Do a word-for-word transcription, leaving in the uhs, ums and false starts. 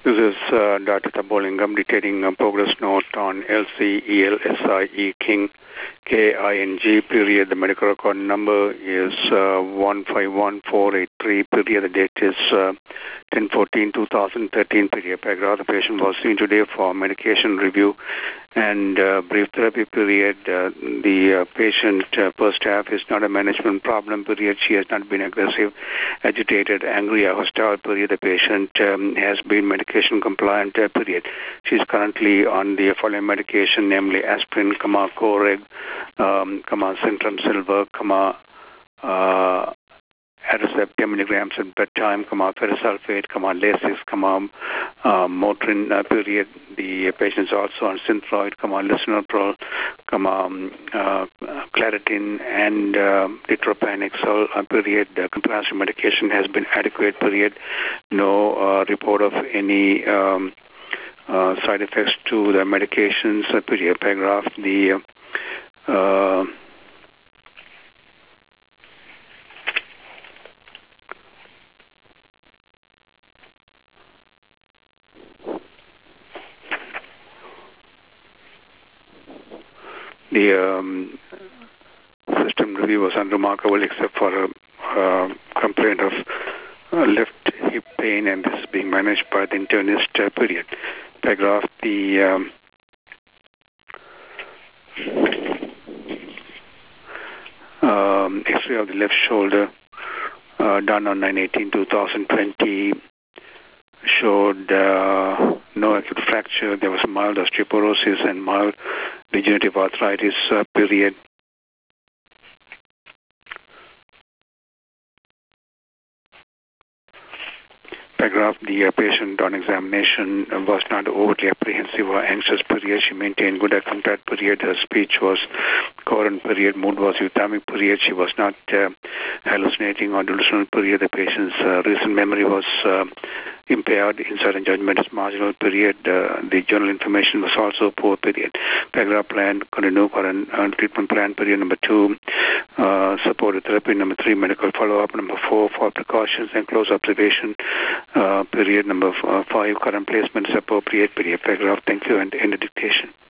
This is uh, Doctor Thabolingam dictating a progress note on L C E L S I E King K I N G period. The medical record number is uh, one five one four eight three period. The date is uh, ten fourteen two thousand thirteen period. Paragraph. The patient was seen today for medication review and uh, brief therapy period. Uh, the uh, patient uh, first half is not a management problem period. She has not been aggressive, agitated, angry, or hostile period. The patient um, has been medication compliant uh, period. She is currently on the following medication, namely aspirin, comma, Coreg, um, comma, Centrum Silver, comma, uh, Aricept ten milligrams at bedtime, comma, ferrous sulfate, comma, Lasix, comma, uh, Motrin uh, period. The patient is also on Synthroid, comma, Lisinopril, comma, um, uh, Claritin, and uh, Ditropanexol uh, period. The compliance with medication has been adequate period. No uh, report of any um, uh, side effects to the medications uh, period. Paragraph. The uh, The um, system review was unremarkable except for a uh, complaint of uh, left hip pain, and this is being managed by the internist uh, period. Paragraph. The um, um, X-ray of the left shoulder uh, done on nine eighteen two thousand twenty showed uh, no acute fracture. There was mild osteoporosis and mild degenerative arthritis uh, period. Paragraph. The uh, patient on examination uh, was not overtly apprehensive or anxious period. She maintained good eye contact period. Her speech was coherent period. Mood was euthymic period. She was not uh, hallucinating or delusional period. The patient's uh, recent memory was uh, impaired. Insight and judgment is marginal period. Uh, the general information was also poor period. Paragraph. Plan, continue current uh, treatment plan period. Number two, uh, supportive therapy. Number three, medical follow-up. Number four, for precautions and close observation uh, period. Number f- uh, five, current placement is appropriate period. Paragraph. Thank you, and end the dictation.